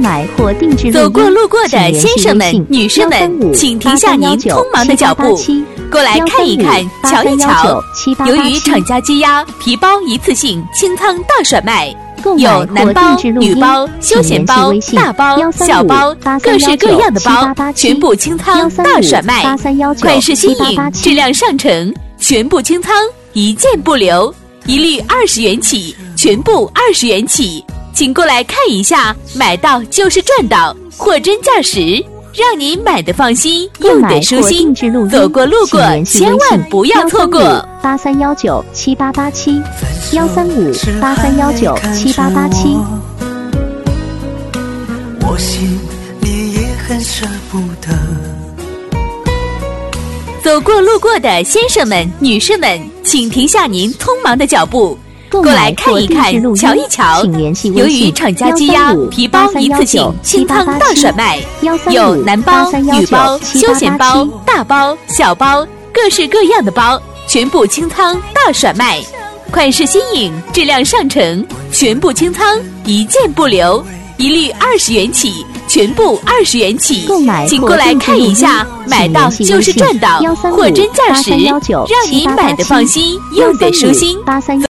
买或定制录音。 走过路过的先生们、女士们，请停下您匆忙的脚步，过来看一看、瞧一瞧。由于厂家积压，皮包一次性清仓大甩卖。有男包、女包、休闲包、大包、小包，各式各样的包，全部清仓大甩卖，款式新颖，质量上乘，全部清仓，一件不留，一律20元起，全部20元起，请过来看一下，买到就是赚到，货真价实，让你买得放心，用得舒心。走过路过，千万不要错过。 83197887，13583197887。 我心里也很舍不得。 走过路过的先生们、女士们，请停下您匆忙的脚步，过来看一看、瞧一瞧。由于厂家积压，皮包一次性清仓大甩卖，有男包、女包、休闲包、大包、小包，各式各样的包，全部清仓大甩卖，款式新颖，质量上乘，全部清仓，一件不留，一律20元起，全部20元起，请过来看一下，买到就是赚到，货真价实，让你买得放心，用得舒心。